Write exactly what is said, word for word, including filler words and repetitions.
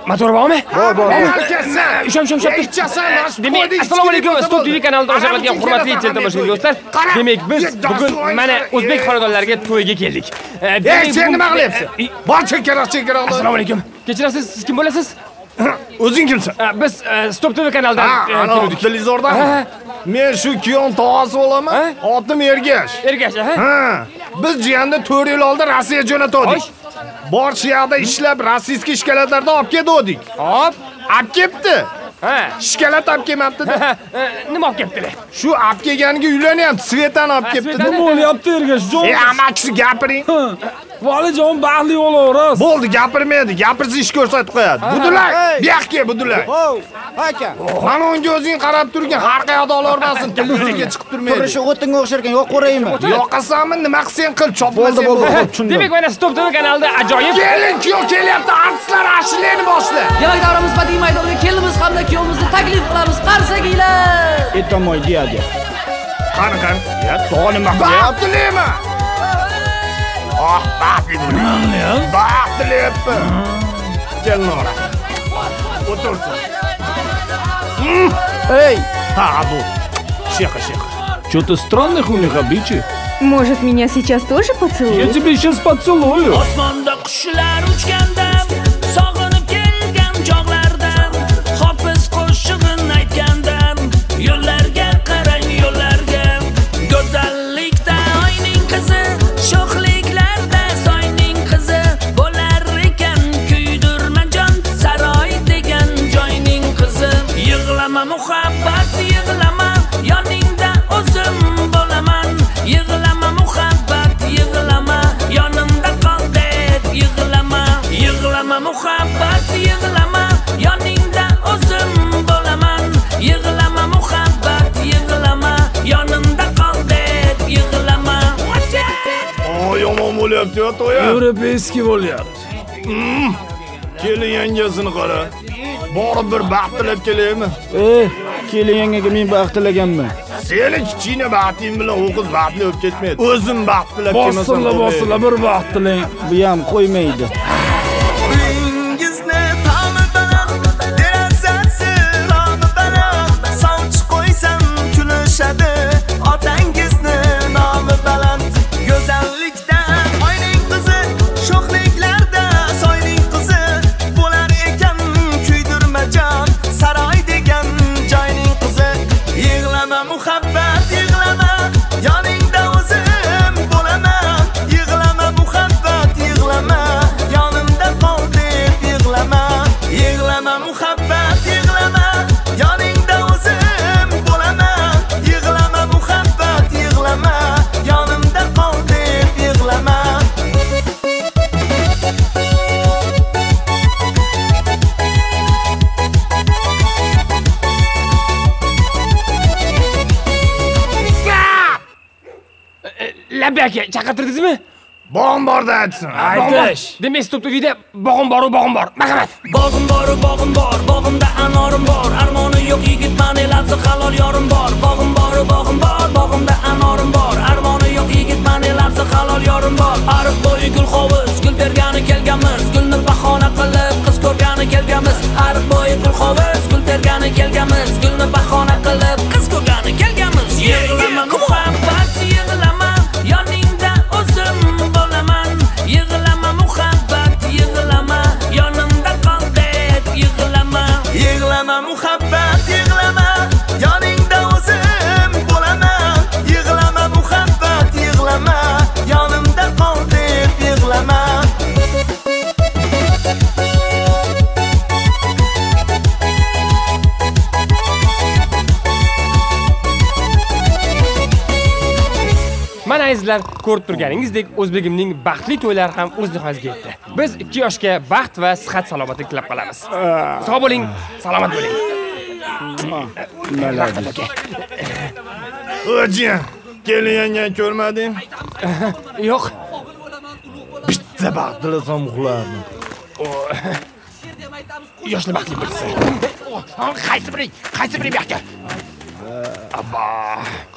Motor bormi? Bor, bor. Ishon, ishon, ishon. Demak, assalomu alaykum. Stop T V kanalida o'shalarga hurmatli teletomoshabinlar. Demak, biz bugun mana o'zbek xonadonlariga to'yga keldik. Ey, sen nima qilyapsan? Bor chekkaroq, chekkaroq. Assalomu alaykum. Kechirasiz, siz kim bo'lasiz? O'zing kimsan? Biz Stop T V kanalidan keldik. Televizordan. Men shu Kiyon tog'asi bo'laman. Otim Ergash. Ergash, ha? Ha. Biz jiyanda to'rt yil oldin Rossiya jo'natdik. Borshiyada ishlab, rossiyskiy ishkalatlarda olib keldik. Hop, olib kelibdi. Ha, ishkalat olib kelmabdi-da. Nima olib kelibdilar? Shu olib kelganiga uylanyapti, Svetani olib kelibdi. Nima bo'lyapti Ergash? Ey, amakisi gapiring. Valijon baxtli bo'laverasiz. Bo'ldi, gapirmaydi. Gapirsa ish ko'rsatib qo'yadi. Budulay, bu yoqqa budulay. Hov, aka. Mana unga o'zing qarab turgin, har qayoqda olavermasin, televiziyaga chiqib turmaydi. Turishi o'tinga o'xsharkan, yo'q qo'raymi? Yoqasanmi, nima qilsang qil, chopmasang bo'ldi. Demak, mana Stop T V kanalida ajoyib keling, kuyov kelyapti, artistlar ashulani boshla. Demak, davramiz badiiy maydonga kelinimiz hamda kuyovimizni taklif qilamiz. Qarsakiylar. Etamoy deyadi. Qani, qani. Ya, to'g'ri nima qilyapti? Ah, baxtli bo'ling. Baxtli. Kel Nora. O'tirsin. Эй! Ha, bu. Шеха, шеха. Что-то странных у них обычаи. Может, меня сейчас тоже Я поцелуют? тебе сейчас поцелую. Osmonda qushlar uchganda, sog'inib kelgan chog'lardan, hofiz qo'shig'in aytganda, yo'llarga qarang, yo'llarga. Go'zallikda oyning qizi, sho'xliklarda soyning qizi, bo'lar ekan kuydirmajon, saroy degan joyning qizi. Yig'lama muhabbat, yig'lama, yoningda o'zim bo'laman. Yig'lama muhabbat, yig'lama, yonimda qol deb yig'lama. Yig'lama muhabbat, yig'lama, yoningda o'zim bo'laman. Yig'lama muhabbat, yig'lama, yonimda qol deb yig'lama. O, yomon bo'lyapti, yo to'ya. Европейский bo'lyapti. Kelin yangasini qara. Borib bir baxt tilab kelaymi? Ey, kelin yangaga men baxt tilaganman. Seni kichkina baxting bilan u qiz baxtli bo'lib ketmaydi. O'zim baxt tilab kelmasam. Bosilla, bosilla bir baxt tilang. Bu ham qo'ymaydi. Uyingizni ta'mi baland, derazasi romi baland. Sovchi qo'ysam kulishadi, otangizni nomi baland. Go'zallikda oyning qizi, sho'xliklarda soyning qizi, bo'lar ekan kuydirmajon, saroy degan joyning qizi. Yig'lama muhabbat, yig'lama, yoningda o'zim bo'laman. Yig'lama muhabbat, yig'lama, yonimda qol deb yig'lama. Yig'lama muhabbat, yig'lama, yoningda o'zim bo'laman. Yig'lama muhabbat, yig'lama, yonimda qol deb yig'lama. Labbi aka, chaqirtirdingizmi? Bog'im borda aytsin. Aytish. Demak, Stop T V'da bog'im bor, bog'im bor. Marhamat. Bog'im bor, bog'im bor, bog'imda anorim bor. Armoni yo'q yigitman, elasi halol yorim bor. Bog'im bor, bog'im bor, bog'imda anorim bor. Armoni yo'q yigitman, elasi halol yorim bor. Ariq bo'yi gul hovuz, gul tergani kelganmiz. Gulni bahona qilib qiz ko'rgani kelganmiz. Ariq bo'yi gul hovuz, gul tergani kelganmiz. Gulni bahona qilib qiz ko'rgani kelganmiz. Yig'lama muhabbat, yig'lama, yoningda o'zim bo'laman. Yig'lama muhabbat, yig'lama, yonimda qol deb yig'lama. Yig'lama muhabbat, yig'lama, yoningda o'zim bo'laman. Yig'lama muhabbat, yig'lama, yonimda qol deb yig'lama. Mana azizlar, ko'rib turganingizdek, o'zbegimning baxtli to'ylari ham o'z nihoyasiga yetdi. Biz ikki yoshga baxt va sihat salomatlik tilab qolamiz. Sog' bo'ling, salomat bo'ling. O'jiyan, kelin yangan ko'rmading? Yo'q. Bitta baxt tilasam uxlardim. Yoshli baxtli bo'lsin. Qaysi biri? Qaysi biri bu yoqqa? Abba.